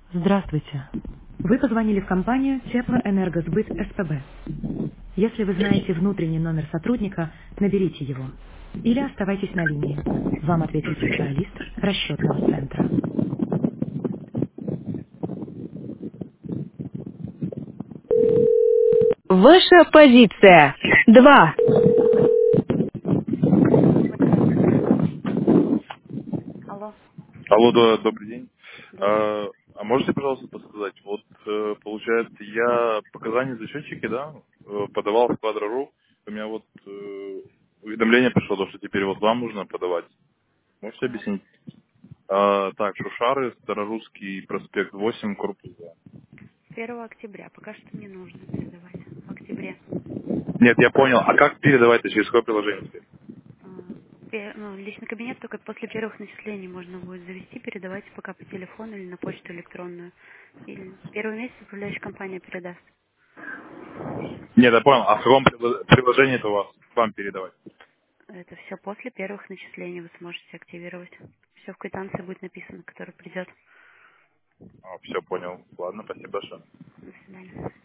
Здравствуйте. Вы позвонили в компанию Теплоэнергосбыт СПБ. Если вы знаете внутренний номер сотрудника, наберите его. Или оставайтесь на линии. Вам ответит специалист расчетного центра. Ваша позиция. 2. Алло, Алло, добрый день. добрый. Можете, пожалуйста, подсказать, вот получается, я показания за счетчики, да, подавал в Квадро.ру, у меня вот уведомление пришло, то, что теперь вот вам нужно подавать. Можете А, объяснить? Так, Шушары, Старорусский проспект 8, корпус 2. 1 октября. Пока что не нужно передавать. В октябре. Нет, я понял. А как передавать-то? Через какое приложение теперь? Личный кабинет только после первых начислений можно будет завести, передавайте пока по телефону или на почту электронную. Или первый месяц управляющая компания передаст. Нет, я понял. А в каком приложении-то у вас? Вам передавать? Это все после первых начислений вы сможете активировать. Все в квитанции будет написано, который придет. Все, понял. Ладно, спасибо большое. До свидания.